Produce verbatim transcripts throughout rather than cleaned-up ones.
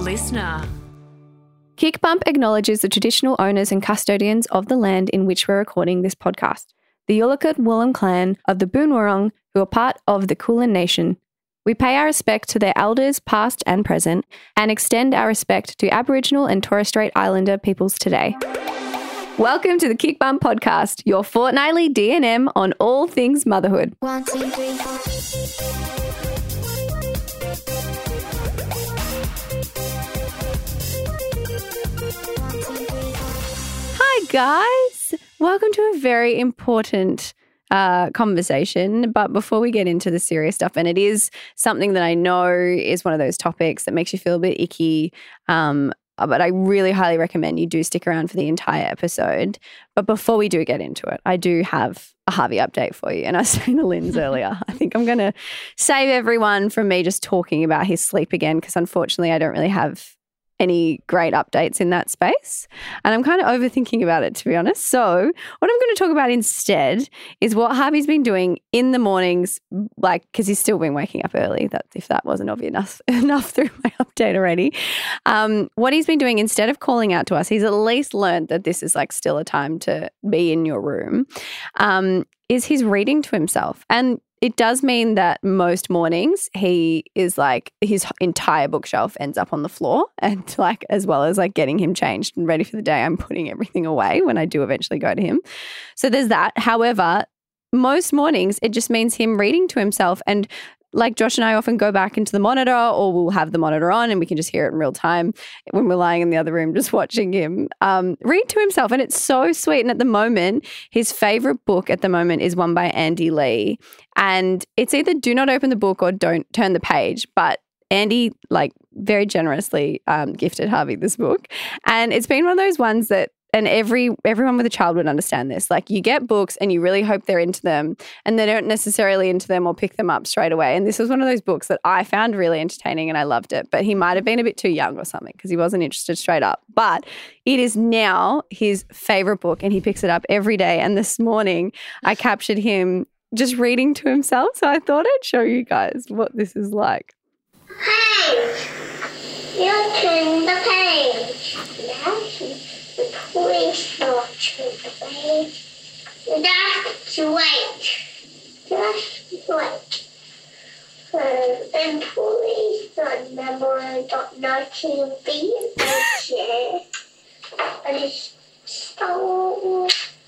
listener. Kick Bump acknowledges the traditional owners and custodians of the land in which we're recording this podcast, the Yulukit Woolam clan of the Boonwurrung, who are part of the Kulin Nation. We pay our respect to their elders, past and present, and extend our respect to Aboriginal and Torres Strait Islander peoples today. Welcome to the Kick Bump Podcast, your fortnightly D and M on all things motherhood. One, two, three, four. Hi, guys. Welcome to a very important uh, conversation. But before we get into the serious stuff, and it is something that I know is one of those topics that makes you feel a bit icky, um, but I really highly recommend you do stick around for the entire episode. But before we do get into it, I do have a Harvey update for you. And I was saying to Linz earlier, I think I'm going to save everyone from me just talking about his sleep again, because unfortunately I don't really have any great updates in that space. And I'm kind of overthinking about it, to be honest. So what I'm going to talk about instead is what Harvey's been doing in the mornings, like, because he's still been waking up early, that if that wasn't obvious enough, enough through my update already. Um, what he's been doing instead of calling out to us, he's at least learned that this is like still a time to be in your room, um, is he's reading to himself. And it does mean that most mornings he is like his entire bookshelf ends up on the floor, and like as well as like getting him changed and ready for the day, I'm putting everything away when I do eventually go to him. So there's that. However, most mornings it just means him reading to himself, and like Josh and I often go back into the monitor, or we'll have the monitor on and we can just hear it in real time when we're lying in the other room just watching him um, read to himself. And it's so sweet. And at the moment, his favourite book at the moment is one by Andy Lee. And it's either do not open the book or don't turn the page. But Andy, like, very generously um, gifted Harvey this book. And it's been one of those ones that, and every everyone with a child would understand this. Like, you get books and you really hope they're into them, and they don't necessarily into them or pick them up straight away. And this was one of those books that I found really entertaining and I loved it. But he might have been a bit too young or something because he wasn't interested straight up. But it is now his favourite book and he picks it up every day. And this morning I captured him just reading to himself. So I thought I'd show you guys what this is like. Page. You turn the page. Now please not turn the page. Just wait. Just wait. Uh, and please remember not to be anxious. And it's so...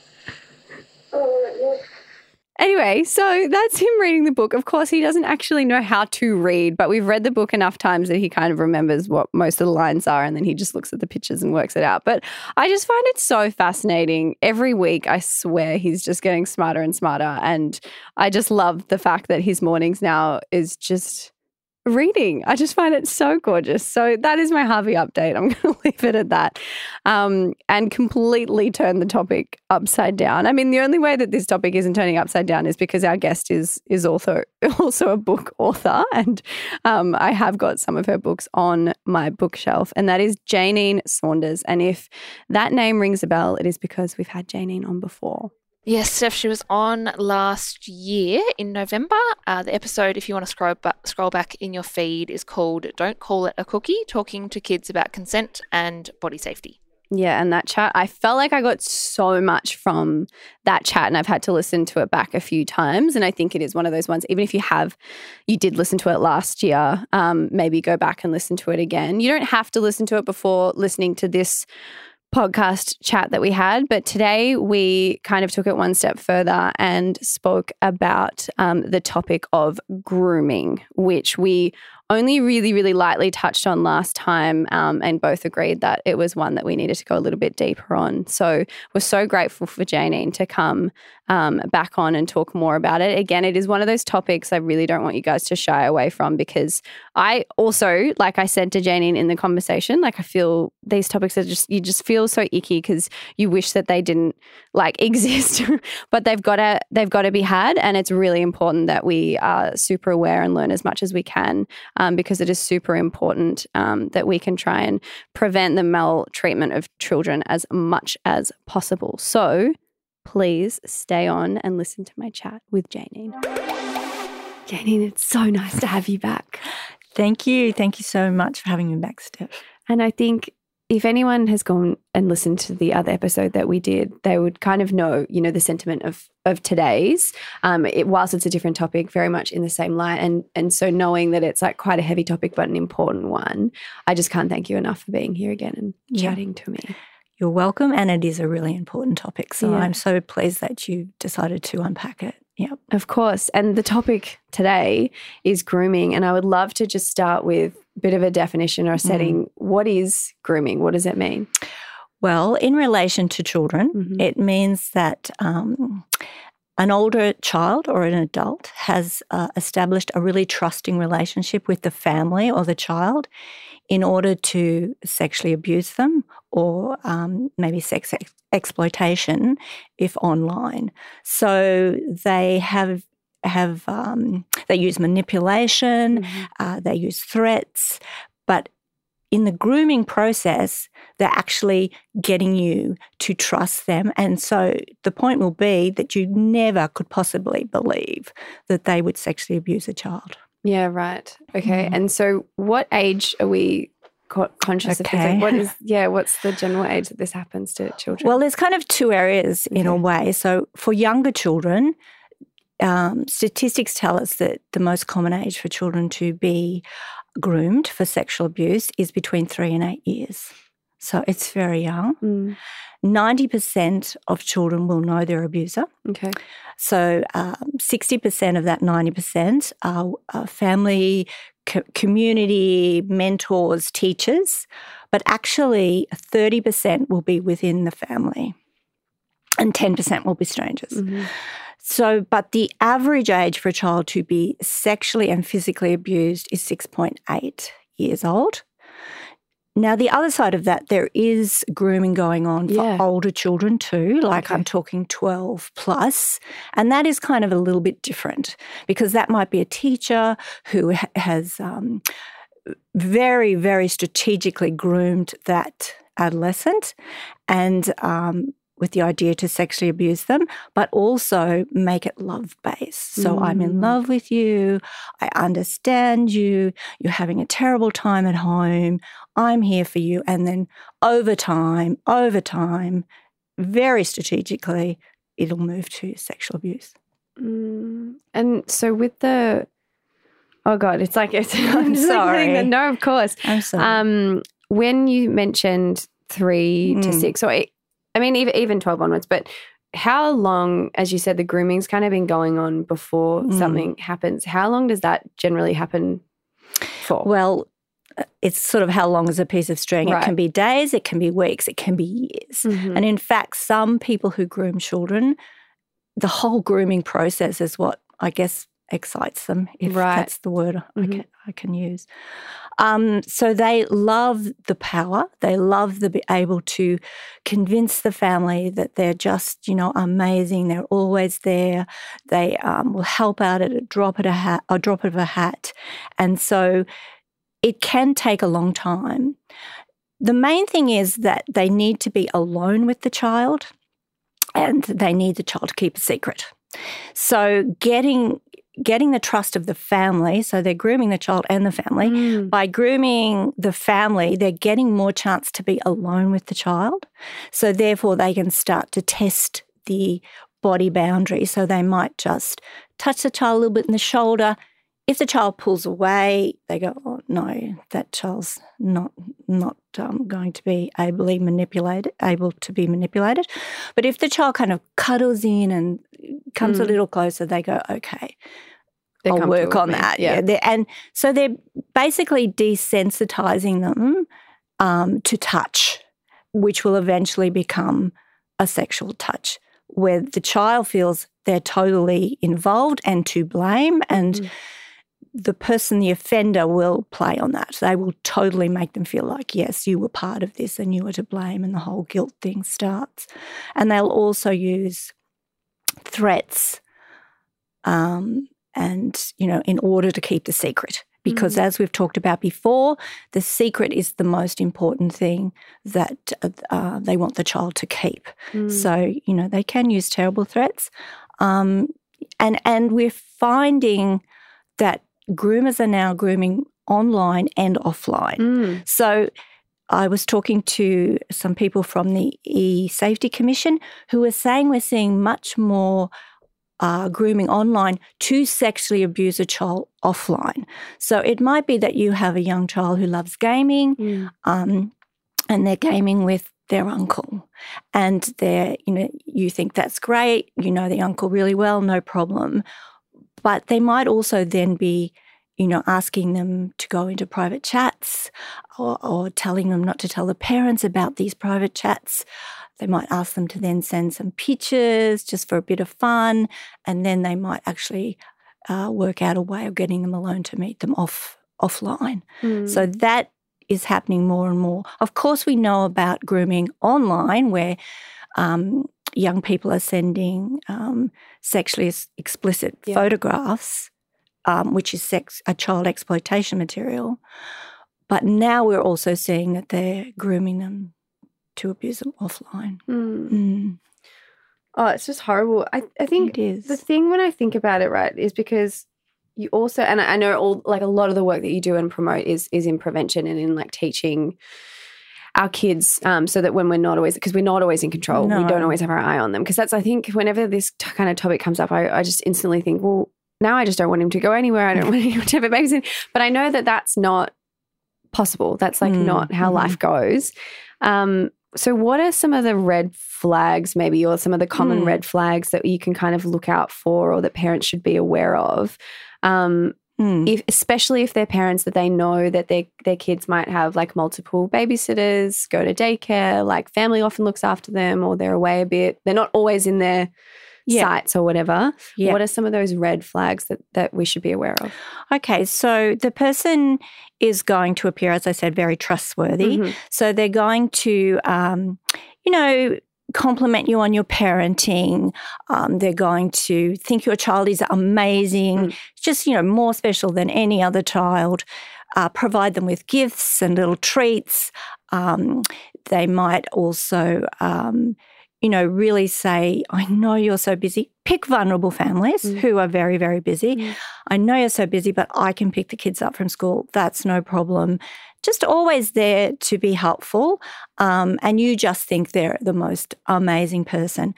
Uh, Anyway, so that's him reading the book. Of course, he doesn't actually know how to read, but we've read the book enough times that he kind of remembers what most of the lines are, and then he just looks at the pictures and works it out. But I just find it so fascinating. Every week, I swear, he's just getting smarter and smarter, and I just love the fact that his mornings now is just reading. I just find it so gorgeous. So that is my Harvey update. I'm going to leave it at that, um, and completely turn the topic upside down. I mean, the only way that this topic isn't turning upside down is because our guest is is also also a book author, and um, I have got some of her books on my bookshelf, and that is Janine Saunders. And if that name rings a bell, it is because we've had Janine on before. Yes, Steph, she was on last year in November. Uh, the episode, if you want to scroll, ba- scroll back in your feed, is called Don't Call It a Cookie, talking to kids about consent and body safety. Yeah, and that chat, I felt like I got so much from that chat, and I've had to listen to it back a few times. And I think it is one of those ones, even if you have, you did listen to it last year, um, maybe go back and listen to it again. You don't have to listen to it before listening to this podcast chat that we had, but today we kind of took it one step further and spoke about um, the topic of grooming, which we only really, really lightly touched on last time, um, and both agreed that it was one that we needed to go a little bit deeper on. So we're so grateful for Janine to come um, back on and talk more about it. Again, it is one of those topics I really don't want you guys to shy away from, because I also, like I said to Janine in the conversation, like I feel these topics are just, you just feel so icky because you wish that they didn't like exist, but they've got to, they've got to be had. And it's really important that we are super aware and learn as much as we can. Um, because it is super important um, that we can try and prevent the maltreatment of children as much as possible. So please stay on and listen to my chat with Janine. Janine, it's so nice to have you back. Thank you. Thank you so much for having me back, Steph. And I think if anyone has gone and listened to the other episode that we did, they would kind of know, you know, the sentiment of of today's, um, it, whilst it's a different topic, very much in the same light. And and so knowing that it's like quite a heavy topic but an important one, I just can't thank you enough for being here again and Yeah. chatting to me. You're welcome, and it is a really important topic. So Yeah. I'm so pleased that you decided to unpack it. Yep. Of course. And the topic today is grooming. And I would love to just start with a bit of a definition or a setting. What is grooming? What does it mean? Well, in relation to children, Mhm. it means that um, an older child or an adult has uh, established a really trusting relationship with the family or the child in order to sexually abuse them or um, maybe sex ex- exploitation if online. So they have have um, they use manipulation, Mhm. uh, they use threats, but in the grooming process, they're actually getting you to trust them. And so the point will be that you never could possibly believe that they would sexually abuse a child. Yeah, right. Okay. Mm. And so what age are we co- conscious of this? Okay. Like, what is, yeah, what's the general age that this happens to children? Well, there's kind of two areas in a Okay. way. So for younger children, um, statistics tell us that the most common age for children to be groomed for sexual abuse is between three and eight years. So it's very young. Mm, ninety percent of children will know their abuser. okay. So um, sixty percent of that ninety percent are, are family, co- community, mentors, teachers, but actually thirty percent will be within the family and ten percent will be strangers. Mhm. So, but the average age for a child to be sexually and physically abused is six point eight years old. Now, the other side of that, there is grooming going on for Yeah. older children too, like Okay. I'm talking twelve plus, and that is kind of a little bit different because that might be a teacher who ha- has um, very, very strategically groomed that adolescent and um, with the idea to sexually abuse them, but also make it love-based. So I'm in Mm. love with you, I understand you, you're having a terrible time at home, I'm here for you. And then over time, over time, very strategically, it'll move to sexual abuse. Mm. And so with the, oh God, it's like, it's, I'm just like thinking that- sorry. no, of course. I'm sorry. Um, when you mentioned three to Mm. six, or eight, I mean, even even twelve onwards, but how long, as you said, the grooming's kind of been going on before Mm. something happens? How long does that generally happen for? Well, uh, it's sort of how long is a piece of string. Right. It can be days, it can be weeks, it can be years. Mhm. And in fact, some people who groom children, the whole grooming process is what I guess excites them, if Right. that's the word I, Mhm. can, I can use. Um, so they love the power. They love the be able to convince the family that they're just, you know, amazing. They're always there. They um, will help out at a drop of a hat, a drop of a hat, and so it can take a long time. The main thing is that they need to be alone with the child, and they need the child to keep a secret. So getting getting the trust of the family, so they're grooming the child and the family. Mm. By grooming the family, they're getting more chance to be alone with the child. So therefore they can start to test the body boundary. So they might just touch the child a little bit in the shoulder. If the child pulls away, they go, oh, no, that child's not not um, going to be ably manipulated, able to be manipulated. But if the child kind of cuddles in and comes Mm. a little closer, they go, okay, They're I'll comfortable work with on me. that. Yeah. Yeah. They're- And so they're basically desensitizing them um, to touch, which will eventually become a sexual touch, where the child feels they're totally involved and to blame, and Mhm. the person, the offender, will play on that. They will totally make them feel like, yes, you were part of this and you were to blame, and the whole guilt thing starts. And they'll also use threats um, and, you know, in order to keep the secret. Because Mm. as we've talked about before, the secret is the most important thing that uh, they want the child to keep. Mm. So, you know, they can use terrible threats. Um, and, and we're finding that groomers are now grooming online and offline. Mm. So I was talking to some people from the E-Safety Commission who were saying we're seeing much more uh, grooming online to sexually abuse a child offline. So it might be that you have a young child who loves gaming Mm. um, and they're gaming with their uncle, and they're, you know, you think that's great, you know the uncle really well, no problem. But they might also then be, you know, asking them to go into private chats or, or telling them not to tell the parents about these private chats. They might ask them to then send some pictures just for a bit of fun, and then they might actually uh, work out a way of getting them alone to meet them off offline. Mm. So that is happening more and more. Of course, we know about grooming online where um, young people are sending um, sexually explicit Yeah. photographs, um, which is sex, a child exploitation material. But now we're also seeing that they're grooming them to abuse them offline. Mm. Mm, Oh, it's just horrible. I, I think it is. the thing when I think about it, right, is because you also, and I I know all, like a lot of the work that you do and promote is is in prevention and in like teaching our kids um, so that when we're not always, because we're not always in control, we No. don't always have our eye on them. Because that's, I think, whenever this t- kind of topic comes up, I, I just instantly think, well, now I just don't want him to go anywhere. I don't want him to have a babysit. But I know that that's not possible. That's like Mm, not how mhm. life goes. Um, so what are some of the red flags maybe, or some of the common Mm. red flags that you can kind of look out for or that parents should be aware of? Um, Mm. if, especially if they're parents that they know that their their kids might have like multiple babysitters, go to daycare, like family often looks after them, or they're away a bit. They're not always in their Yeah. sites or whatever. Yeah. What are some of those red flags that, that we should be aware of? Okay, so the person is going to appear, as I said, very trustworthy. Mhm. So they're going to, um, you know, compliment you on your parenting. Um, they're going to think your child is amazing, Mm. just, you know, more special than any other child. Uh, provide them with gifts and little treats. Um, they might also, um, you know, really say, I know you're so busy. Pick vulnerable families Mm. who are very, very busy. Mm. I know you're so busy, but I can pick the kids up from school. That's no problem. Just always there to be helpful. Um, and you just think they're the most amazing person.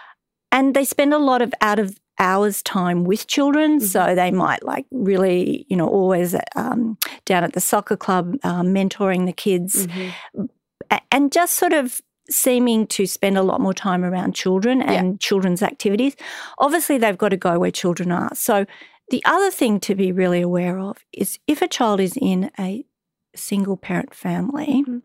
And they spend a lot of out of hours time with children. Mhm. So they might like really, you know, always um, down at the soccer club, uh, mentoring the kids Mhm. a- and just sort of seeming to spend a lot more time around children and children's activities. Obviously, they've got to go where children are. So the other thing to be really aware of is if a child is in a single parent family, Mhm.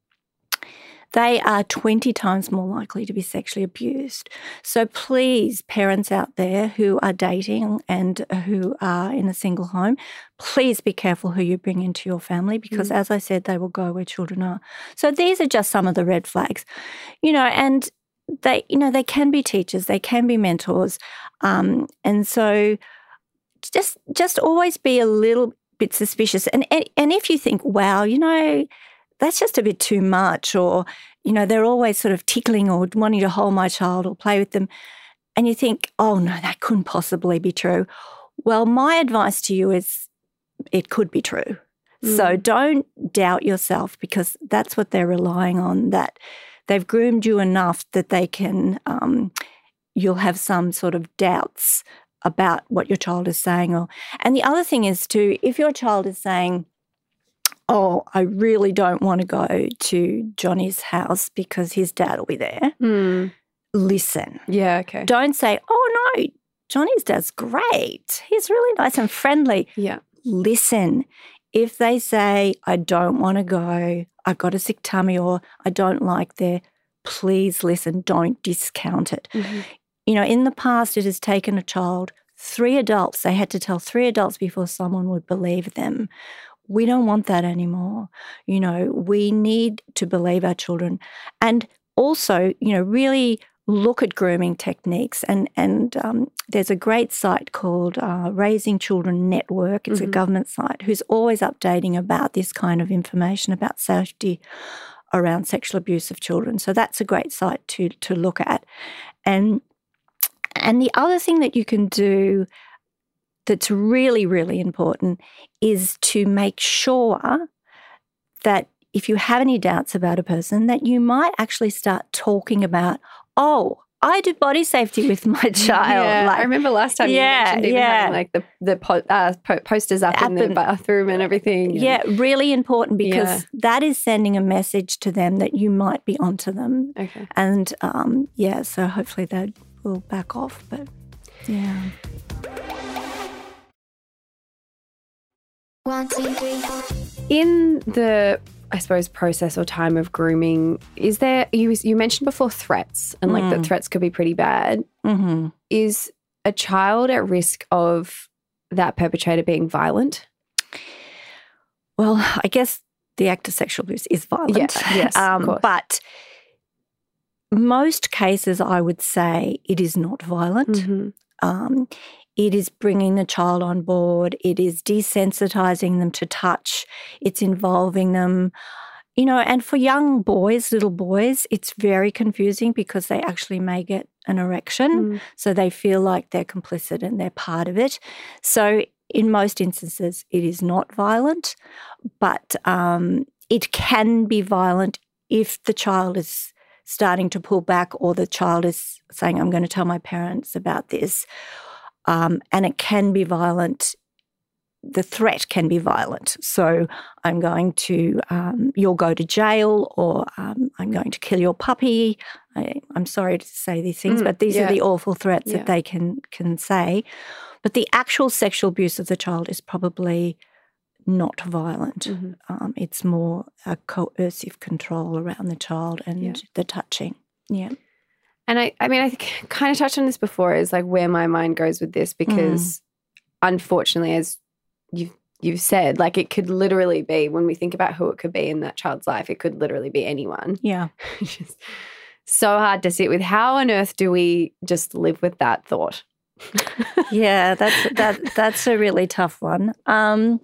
they are twenty times more likely to be sexually abused. So please, parents out there who are dating and who are in a single home, please be careful who you bring into your family because, Mm. as I said, they will go where children are. So these are just some of the red flags, you know, and they, you know, they can be teachers, they can be mentors. Um, and so just just always be a little bit suspicious. And, and and if you think, wow, you know, that's just a bit too much, or, you know, they're always sort of tickling or wanting to hold my child or play with them, and you think, oh, no, that couldn't possibly be true. Well, my advice to you is it could be true. So Mm. don't doubt yourself because that's what they're relying on, that they've groomed you enough that they can, um, you'll have some sort of doubts about what your child is saying. Or, and the other thing is too, if your child is saying, oh, I really don't want to go to Johnny's house because his dad will be there, Mm. listen. Yeah, okay. Don't say, oh, no, Johnny's dad's great. He's really nice and friendly. Yeah. Listen. If they say, I don't want to go, I've got a sick tummy or I don't like there, please listen. Don't discount it. Mhm. You know, in the past, it has taken a child, three adults, they had to tell three adults before someone would believe them. We don't want that anymore. You know, we need to believe our children. And also, you know, really look at grooming techniques. And, and um, there's a great site called uh, Raising Children Network. It's Mhm. a government site who's always updating about this kind of information about safety around sexual abuse of children. So that's a great site to to look at. And And the other thing that you can do that's really, really important is to make sure that if you have any doubts about a person, that you might actually start talking about, oh, I do body safety with my child. Yeah, like, I remember last time yeah, you mentioned even yeah. having like the the po- uh, po- posters up Up in the in- bathroom and everything. and- Yeah, really important because Yeah. that is sending a message to them that you might be onto them. Okay. And um, yeah, so hopefully they will back off. But yeah. One, two, three, four. In the, I suppose, process or time of grooming, is there, you you mentioned before threats and like that threats could be pretty bad. Mm-hmm. Is a child at risk of that perpetrator being violent? Well, I guess the act of sexual abuse is violent. Yeah, yes, of course. But most cases, I would say, it is not violent. Mm-hmm. Um, it is bringing the child on board. It is desensitizing them to touch. It's involving them. You know, and for young boys, little boys, it's very confusing because they actually may get an erection. Mm. So they feel like they're complicit and they're part of it. So in most instances, it is not violent, but um, it can be violent if the child is starting to pull back or the child is saying, I'm going to tell my parents about this. Um, and it can be violent. The threat can be violent. So I'm going to, um, you'll go to jail, or um, I'm going to kill your puppy. I, I'm sorry to say these things, Mm, but these yeah. are the awful threats Yeah. that they can can say. But the actual sexual abuse of the child is probably not violent. Mm-hmm. Um, it's more a coercive control around the child and Yeah. the touching. Yeah. And I, I mean, I think kind of touched on this before, is like where my mind goes with this, because unfortunately, as you've, you've said, like it could literally be, when we think about who it could be in that child's life, it could literally be anyone. Yeah. It's just so hard to sit with. How on earth do we just live with that thought? Yeah, that's that that's a really tough one. Um,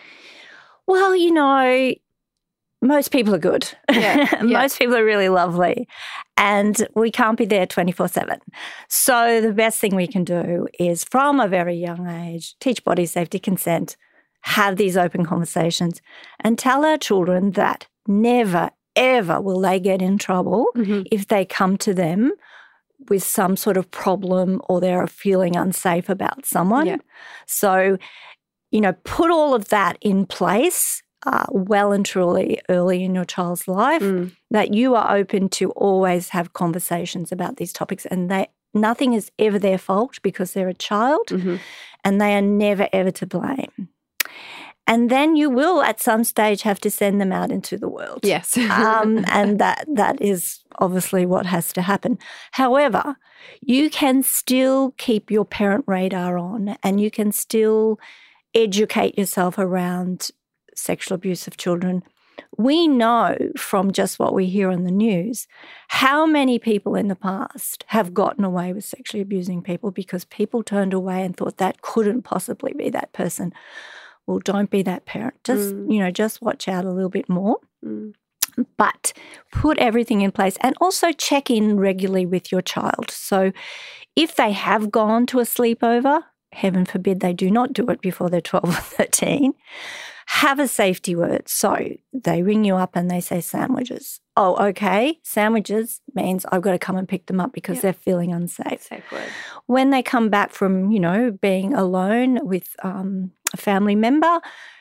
well, you know, most people are good. Yeah, yeah. Most people are really lovely, and we can't be there twenty-four seven. So the best thing we can do is, from a very young age, teach body safety, consent, have these open conversations, and tell our children that never, ever will they get in trouble Mm-hmm. if they come to them with some sort of problem or they're feeling unsafe about someone. Yeah. So, you know, put all of that in place uh, well and truly early in your child's life, Mm. that you are open to always have conversations about these topics, and they nothing is ever their fault because they're a child, Mhm. and they are never, ever to blame. And then you will at some stage have to send them out into the world. Yes. um, and that that is obviously what has to happen. However, you can still keep your parent radar on, and you can still educate yourself around sexual abuse of children. We know from just what we hear on the news how many people in the past have gotten away with sexually abusing people because people turned away and thought that couldn't possibly be that person. Well, don't be that parent. Just, Mm. you know, just watch out a little bit more. Mm. But put everything in place, and also check in regularly with your child. So if they have gone to a sleepover, heaven forbid they do not do it before they're twelve or thirteen, have a safety word. So they ring you up and they say sandwiches. Oh, okay. Sandwiches means I've got to come and pick them up because Yeah. they're feeling unsafe. Safe word. When they come back from, you know, being alone with um, a family member,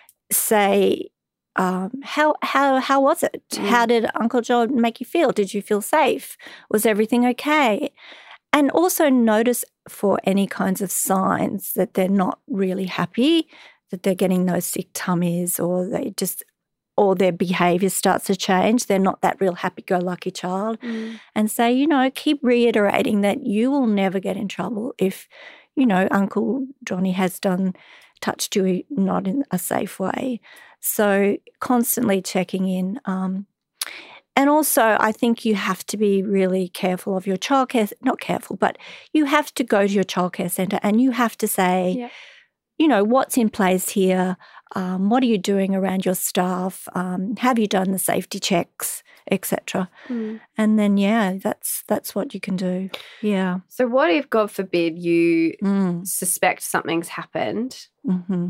say, um, how how how was it? Mm. How did Uncle Joe make you feel? Did you feel safe? Was everything okay? And also notice for any kinds of signs that they're not really happy, that they're getting those sick tummies, or they just or their behaviour starts to change. They're not that real happy-go-lucky child. Mm. And say, you know, keep reiterating that you will never get in trouble if, you know, Uncle Johnny has done, touched you not in a safe way. So constantly checking in. Um, and also I think you have to be really careful of your childcare, not careful, but you have to go to your childcare centre and you have to say, Yeah. you know, what's in place here? Um, what are you doing around your staff? Um, have you done the safety checks? et cetera. Mm. And then, yeah, that's that's what you can do. Yeah. So what if, God forbid, you Mm. suspect something's happened, hmm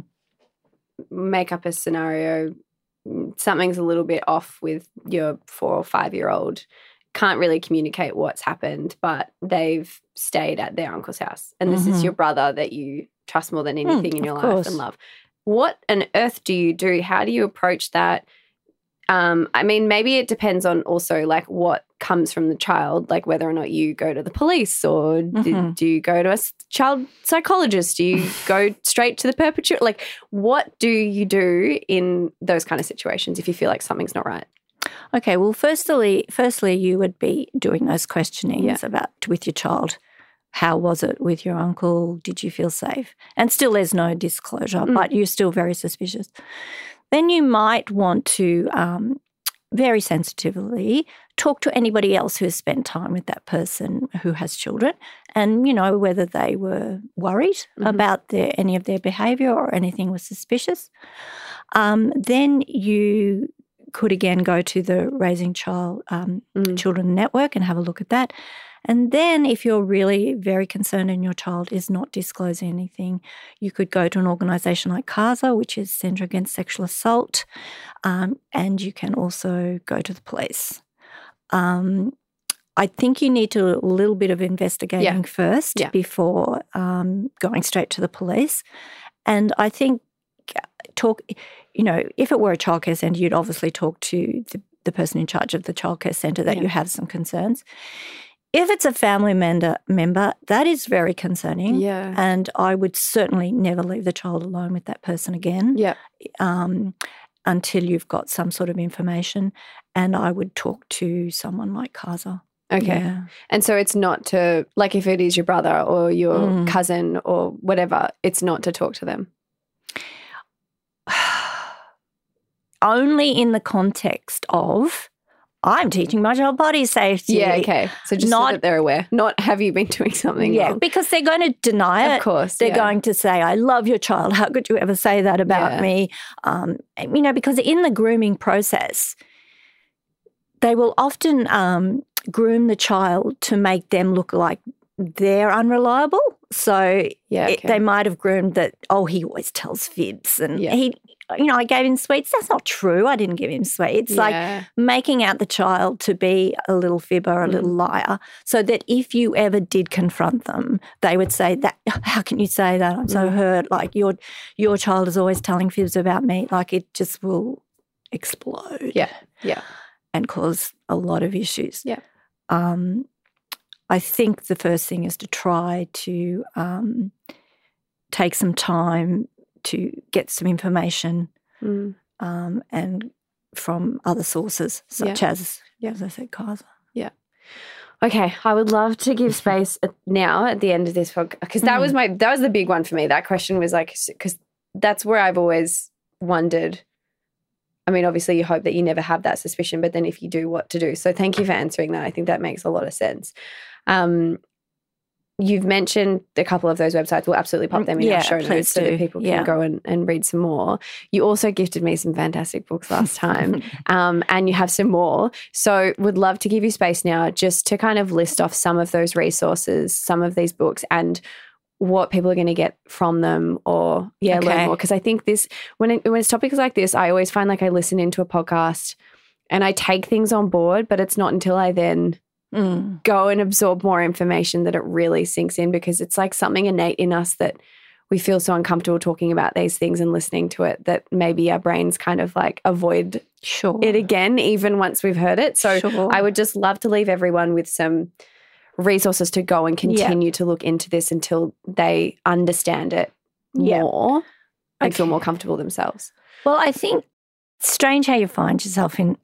make up a scenario, mm, something's a little bit off with your four or five-year-old, can't really communicate what's happened, but they've stayed at their uncle's house, and this is Mhm. your brother that you trust more than anything Mm, in your of life course. and love. What on earth do you do? How do you approach that? Um, I mean, maybe it depends on also like what comes from the child, like whether or not you go to the police or do, Mhm. do you go to a s- child psychologist? Do you go straight to the perpetrator? Like, what do you do in those kind of situations if you feel like something's not right? Okay, well, firstly, firstly, you would be doing those questionings Yeah. about with your child. How was it with your uncle? Did you feel safe? And still there's no disclosure, Mm. but you're still very suspicious. Then you might want to um, very sensitively talk to anybody else who has spent time with that person who has children and, you know, whether they were worried Mhm. about their, any of their behaviour or anything was suspicious. Um, then you could again go to the Raising Child um, Mm. Children Network and have a look at that. And then if you're really very concerned and your child is not disclosing anything, you could go to an organisation like CASA, which is Centre Against Sexual Assault, um, and you can also go to the police. Um, I think you need to do a little bit of investigating first Yeah. before um, going straight to the police. And I think talk, you know, if it were a childcare centre, you'd obviously talk to the, the person in charge of the childcare centre that Yeah. you have some concerns. If it's a family member, member, that is very concerning. Yeah. And I would certainly never leave the child alone with that person again Yeah. um, until you've got some sort of information. And I would talk to someone like CASA. Okay. Yeah. And so it's not to, like if it is your brother or your Mm. cousin or whatever, it's not to talk to them. Only in the context of I'm teaching my child body safety. Yeah, okay. So just so Not- that they're aware. Not have you been doing something Yeah, wrong? because they're going to deny it. Of course. They're yeah. going to say, I love your child. How could you ever say that about Yeah. me? Um, you know, because in the grooming process, they will often um, groom the child to make them look like they're unreliable. So Yeah, it, okay. they might have groomed that, oh, he always tells fibs. And Yeah. he, you know, I gave him sweets. That's not true. I didn't give him sweets. Like, Yeah. making out the child to be a little fibber, a little Mm. liar, so that if you ever did confront them, they would say that, how can you say that? I'm so Mm. hurt. Like your your child is always telling fibs about me. Like it just will explode. Yeah. Yeah. And cause a lot of issues. Yeah. Um, I think the first thing is to try to um, take some time to get some information Mm. um, and from other sources, such as, Yeah. as I said, CASA. Okay, I would love to give space at, now at the end of this podcast because that Mm. was my that was the big one for me. That question was like because that's where I've always wondered. I mean, obviously, you hope that you never have that suspicion, but then if you do, what to do? So, thank you for answering that. I think that makes a lot of sense. Um, you've mentioned a couple of those websites. We'll absolutely pop them in Yeah, our show please notes so do. that people can Yeah. go and, and read some more. You also gifted me some fantastic books last time. Um, and you have some more. So would love to give you space now just to kind of list off some of those resources, some of these books and what people are going to get from them or, yeah, learn Okay. more. Because I think this, when, it, when it's topics like this, I always find like I listen into a podcast and I take things on board, but it's not until I then Mm. go and absorb more information that it really sinks in because it's like something innate in us that we feel so uncomfortable talking about these things and listening to it that maybe our brains kind of like avoid Sure. it again, even once we've heard it. So Sure. I would just love to leave everyone with some resources to go and continue to look into this until they understand it Yeah. more and feel Okay. more comfortable themselves. Well, I think it's strange how you find yourself in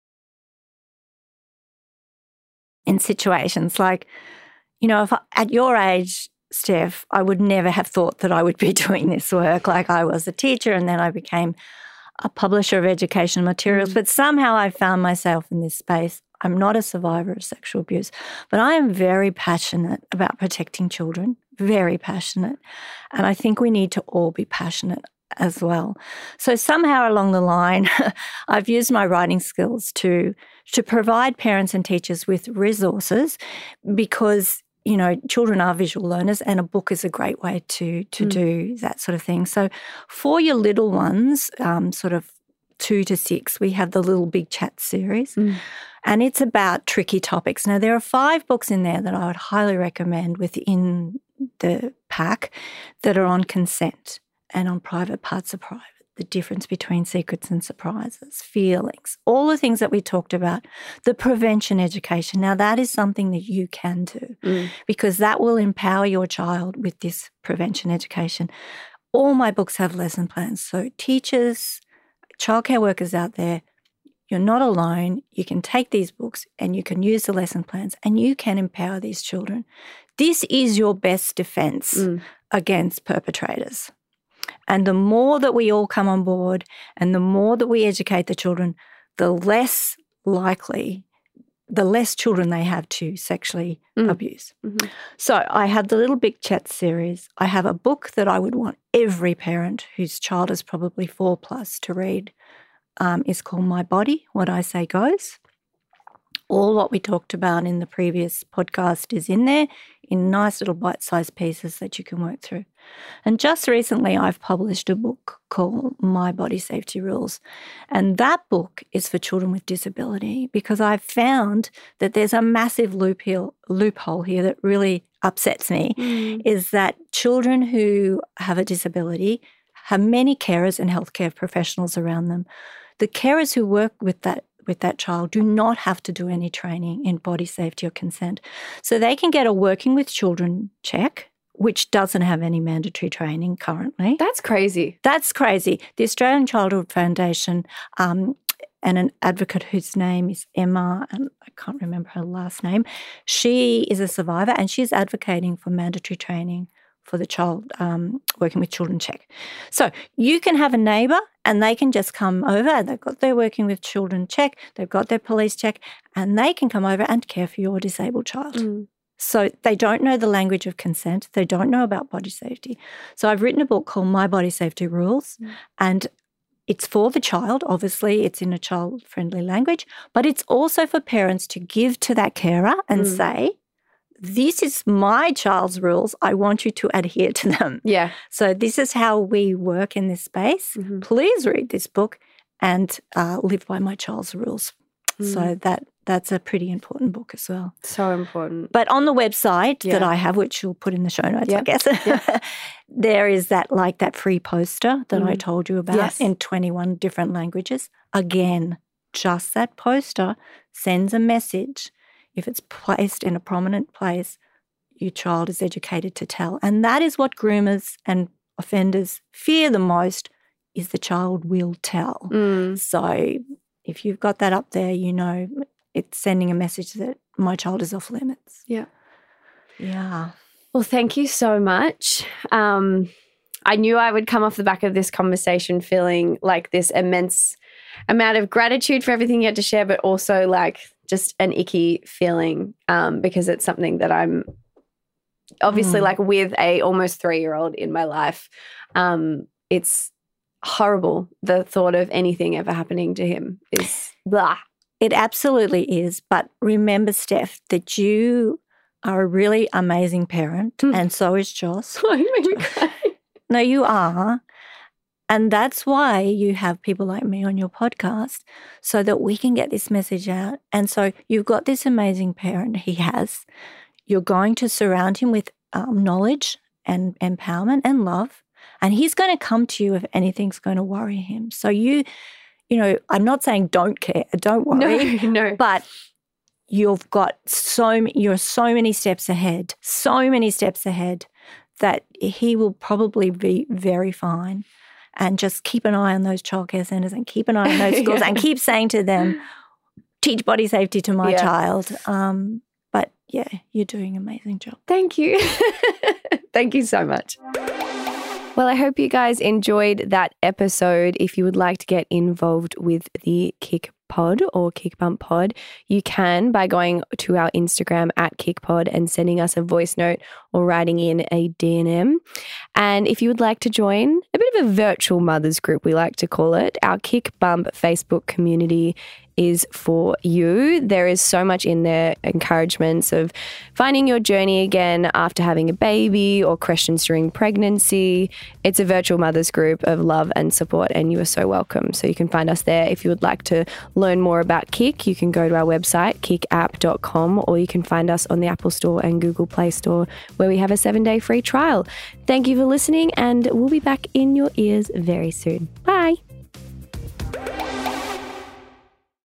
in situations like, you know, if I, at your age, Steph, I would never have thought that I would be doing this work. Like I was a teacher and then I became a publisher of educational materials, Mm. but somehow I found myself in this space. I'm not a survivor of sexual abuse, but I am very passionate about protecting children, very passionate. And I think we need to all be passionate as well. So somehow along the line, I've used my writing skills to to provide parents and teachers with resources because, you know, children are visual learners and a book is a great way to to mm. do that sort of thing. So for your little ones, um, sort of two to six, we have the Little Big Chat series. Mm. And it's about tricky topics. Now, there are five books in there that I would highly recommend within the pack that are on consent and on private parts of private, the difference between secrets and surprises, feelings, all the things that we talked about, the prevention education. Now, that is something that you can do mm. because that will empower your child with this prevention education. All my books have lesson plans. So teachers, childcare workers out there, you're not alone. You can take these books and you can use the lesson plans and you can empower these children. This is your best defense mm. against perpetrators. And the more that we all come on board and the more that we educate the children, the less likely, the less children they have to sexually mm. abuse. Mm-hmm. So I have the Little Big Chat series. I have a book that I would want every parent whose child is probably four plus to read. Um, it's called My Body, What I Say Goes. All what we talked about in the previous podcast is in there in nice little bite-sized pieces that you can work through. And just recently I've published a book called My Body Safety Rules. And that book is for children with disability because I've found that there's a massive loophole, loophole here that really upsets me, mm. is that children who have a disability have many carers and healthcare professionals around them. The carers who work with that with that child do not have to do any training in body safety or consent. So they can get a Working with Children check, which doesn't have any mandatory training currently. That's crazy. That's crazy. The Australian Childhood Foundation um, and an advocate whose name is Emma, and I can't remember her last name, she is a survivor and she's advocating for mandatory training for the child um, Working with Children check. So you can have a neighbour and they can just come over and they've got their Working with Children check, they've got their police check, and they can come over and care for your disabled child. Mm. So they don't know the language of consent. They don't know about body safety. So I've written a book called My Body Safety Rules mm. and it's for the child. Obviously, it's in a child-friendly language, but it's also for parents to give to that carer and mm. say, this is my child's rules. I want you to adhere to them. Yeah. So this is how we work in this space. Mm-hmm. Please read this book and uh, live by my child's rules. Mm. So that that's a pretty important book as well. So important. But on the website yeah. that I have, which you'll put in the show notes, yep. I guess, yep. there is that like that free poster that mm. I told you about yes. in twenty-one different languages. Again, just that poster sends a message. If it's placed in a prominent place, your child is educated to tell. And that is what groomers and offenders fear the most, is the child will tell. Mm. So if you've got that up there, you know it's sending a message that my child is off limits. Yeah. Yeah. Well, thank you so much. Um, I knew I would come off the back of this conversation feeling like this immense amount of gratitude for everything you had to share, but also like just an icky feeling um, because it's something that I'm obviously mm. like with a almost three-year-old in my life. Um, it's horrible. The thought of anything ever happening to him is blah. It absolutely is. But remember, Steph, that you are a really amazing parent mm. and so is Joss. Oh, you made me cry. No, you are. And that's why you have people like me on your podcast so that we can get this message out. And so you've got this amazing parent he has. You're going to surround him with um, knowledge and empowerment and love. And he's going to come to you if anything's going to worry him. So you, you know, I'm not saying don't care, don't worry. No, no. But you've got so, you're so many steps ahead, so many steps ahead that he will probably be very fine. And just keep an eye on those childcare centres and keep an eye on those schools yeah. and keep saying to them, teach body safety to my yeah. child. Um, but, yeah, you're doing an amazing job. Thank you. Thank you so much. Well, I hope you guys enjoyed that episode. If you would like to get involved with the Kick Pod or Kick Bump Pod, you can by going to our Instagram at KickPod and sending us a voice note or writing in a D M. And if you would like to join a bit of a virtual mothers group, we like to call it, our Kick Bump Facebook community is for you. There is so much in there, encouragements of finding your journey again after having a baby or questions during pregnancy. It's a virtual mothers group of love and support, and you are so welcome. So you can find us there. If you would like to learn more about Kick, you can go to our website, kick app dot com, or you can find us on the Apple Store and Google Play Store, where we have a seven-day free trial. Thank you for listening, and we'll be back in your ears very soon. Bye.